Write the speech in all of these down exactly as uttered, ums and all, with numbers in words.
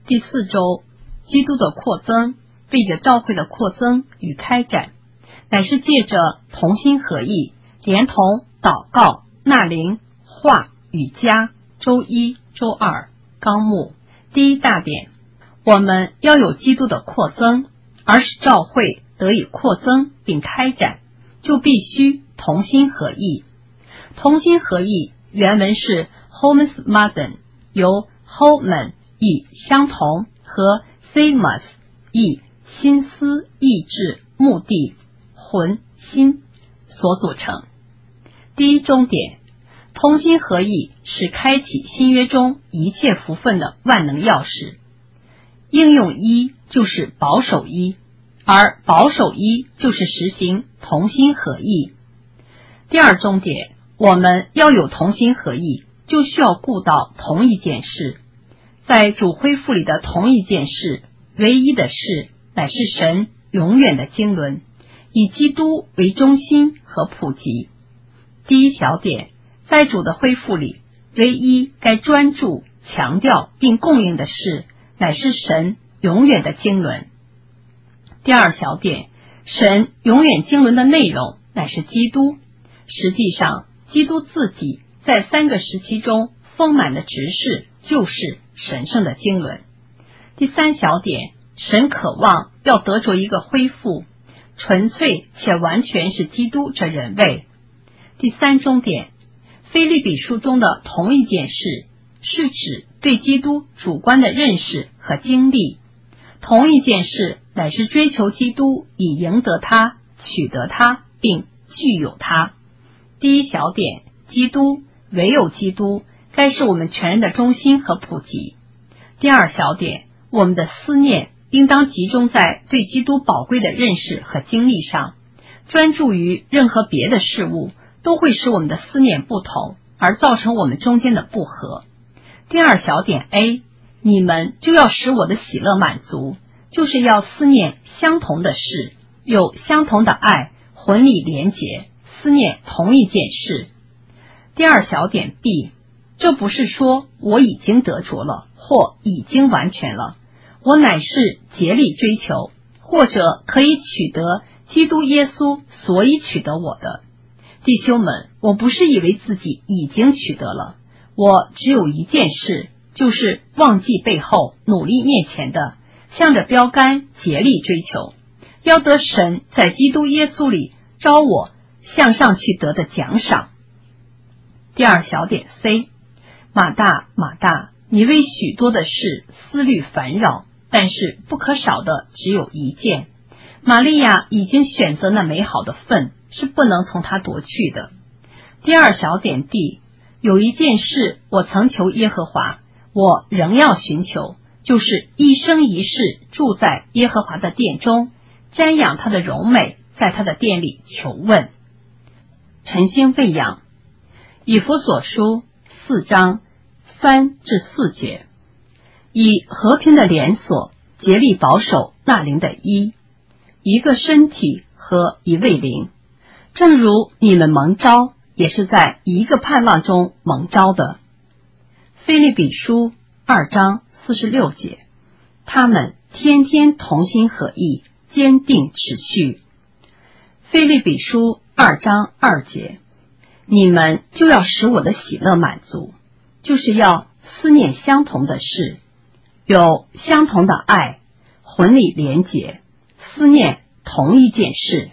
第四周，基督的扩增，为着教会的扩增与开展，乃是借着同心合意，连同祷告、纳灵、话与家。周一、周二纲目第一大点，我们要有基督的扩增，而使教会得以扩增并开展，就必须同心合意。同心合意原文是 homosmadon， 由 homen 意相同和 themos 意心思、意志、目的、魂、心所组成。第一重点，同心合意是开启新约中一切福分的万能钥匙。应用一就是保守一，而保守一就是实行同心合意。第二重点，我们要有同心合意，就需要顾到同一件事。在主恢复里的同一件事，唯一的事，乃是神永远的经纶，以基督为中心和普及。第一小点，在主的恢复里，唯一该专注、强调并供应的事，乃是神永远的经纶。第二小点，神永远经纶的内容乃是基督。实际上，基督自己在三个时期中丰满的执事，就是神圣的经纶。第三小点，神渴望要得着一个恢复，纯粹且完全是基督这人位。第三中点，腓立比书中的同一件事，是指对基督主观的认识和经历。同一件事乃是追求基督，以赢得他、取得他，并具有他。第一小点，基督，唯有基督，该是我们全人的中心和普及。第二小点，我们的思念应当集中在对基督宝贵的认识和经历上，专注于任何别的事物，都会使我们的思念不同，而造成我们中间的不和。第二小点 A， 你们就要使我的喜乐满足，就是要思念相同的事，有相同的爱，魂里连结，思念同一件事。第二小点 B， 这不是说我已经得着了，或已经完全了，我乃是竭力追求，或者可以取得基督耶稣所以取得我的。弟兄们，我不是以为自己已经取得了，我只有一件事，就是忘记背后，努力面前的，向着标杆竭力追求，要得神在基督耶稣里招我向上去得的奖赏。第二小点 C， 马大马大，你为许多的事思虑烦扰，但是不可少的只有一件。玛利亚已经选择那美好的份，是不能从他夺去的。第二小点 D， 有一件事我曾求耶和华，我仍要寻求，就是一生一世住在耶和华的殿中，瞻仰他的荣美，在他的殿里求问。晨星喂养，以弗所书四章三至四节，以和平的连锁竭力保守那灵的一，一个身体和一位灵，正如你们蒙召，也是在一个盼望中蒙召的。腓立比书二章四十六节，他们天天同心合意，坚定持续。腓立比书二章二节，你们就要使我的喜乐满足，就是要思念相同的事，有相同的爱，魂里连结，思念同一件事。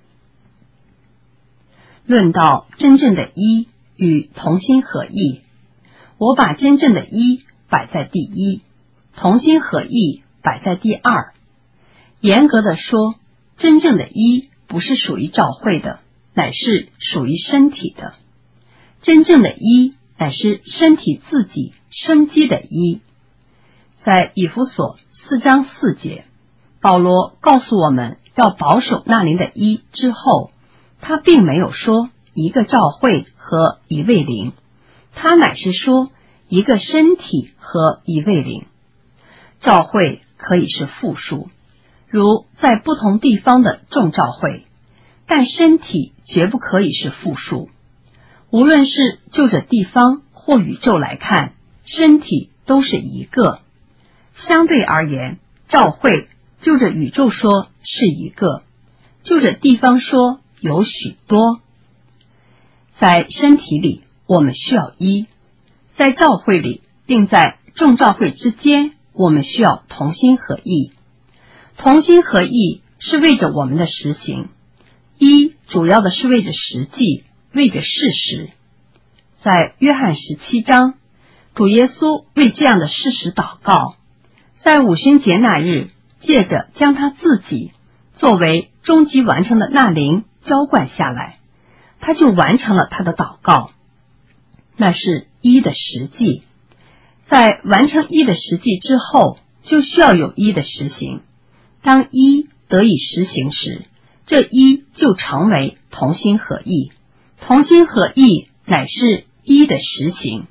论到真正的一与同心合意，我把真正的一摆在第一，同心合意摆在第二。严格的说，真正的一不是属于教会的，乃是属于身体的。真正的一乃是身体自己生机的一。在以弗所四章四节，保罗告诉我们要保守那灵的一之后，他并没有说一个教会和一位灵，他乃是说一个身体和一位灵。教会可以是复数，如在不同地方的众教会，但身体绝不可以是复数。无论是就着地方或宇宙来看，身体都是一个。 相对而言，教会就着宇宙说是一个，就着地方说有许多。在身体里，我们需要一；在教会里，并在众教会之间，我们需要同心合意。同心合意是为着我们的实行，一主要的是为着实际，为着事实。在约翰十七章，主耶稣为这样的事实祷告，在五旬节那日，借着将他自己作为终极完成的那灵浇灌下来，他就完成了他的祷告。那是一的实际，在完成一的实际之后，就需要有一的实行。当一得以实行时，这一就成为同心合意。同心合意乃是一的实行。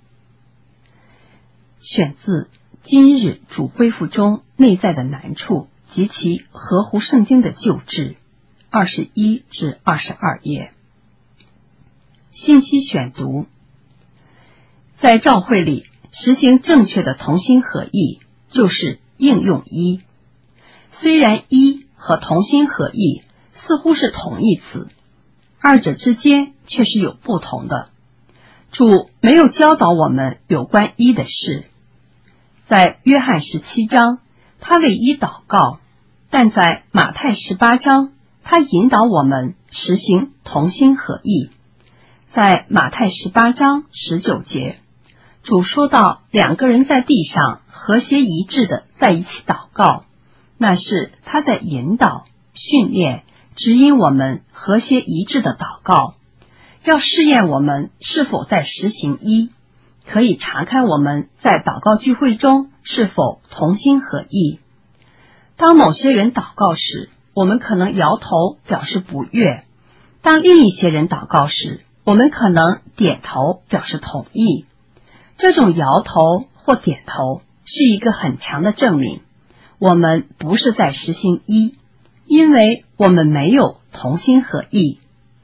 选自今日主恢复中内在的难处及其合乎圣经的救治，二十一至二十二页。信息选读。在教会里实行正确的同心合意，就是应用一。虽然一和同心合意似乎是同义词，二者之间却是有不同的。主没有教导我们有关一的事。在约翰十七章，他为一祷告，但在马太十八章，他引导我们实行同心合意。在马太十八章十九节，主说到两个人在地上和谐一致的在一起祷告，那是他在引导、训练、指引我们和谐一致的祷告，要试验我们是否在实行一，可以查看我们在祷告聚会中是否同心合意。当某些人祷告时，我们可能摇头表示不悦；当另一些人祷告时，我们可能点头表示同意。这种摇头或点头是一个很强的证明，我们不是在实行一，因为我们没有同心合意。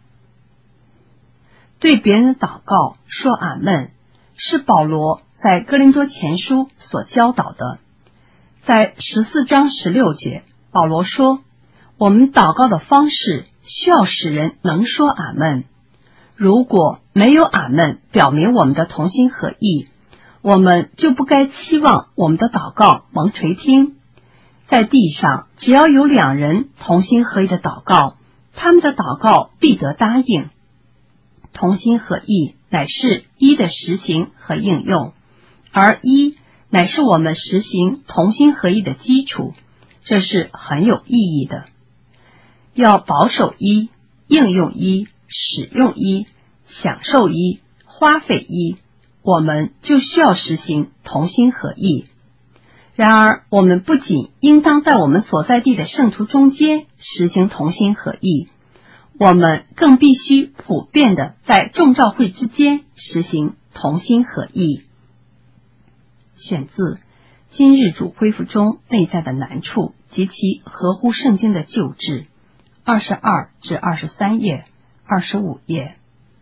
对别人的祷告说阿们，是保罗在哥林多前书所教导的。在十四章十六节，保罗说，我们祷告的方式需要使人能说阿们。如果没有阿们表明我们的同心合意，我们就不该期望我们的祷告蒙垂听。在地上，只要有两人同心合意的祷告，他们的祷告必得答应。同心合意乃是一的实行和应用，而一乃是我们实行同心合意的基础，这是很有意义的。要保守一，应用一，使用一，享受一，花费一，我们就需要实行同心合意。然而，我们不仅应当在我们所在地的圣徒中间实行同心合意，我们更必须普遍的在众教会之间实行同心合意。选自今日主恢复中内在的难处及其合乎圣经的救治，二十二至二十三页，二十五页。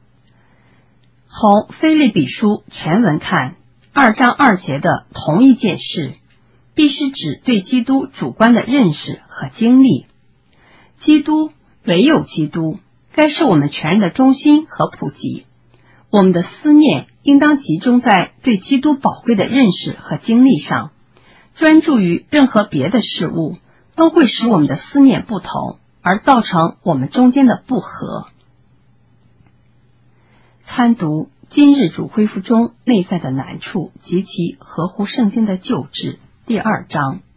从腓立比书全文看，二章二节的同一件事，必是指对基督主观的认识和经历。基督，唯有基督，该是我们全人的中心和普及。我们的思念应当集中在对基督宝贵的认识和经历上，专注于任何别的事物，都会使我们的思念不同，而造成我们中间的不和。参读今日主恢复中内在的难处及其合乎圣经的救治，第二章。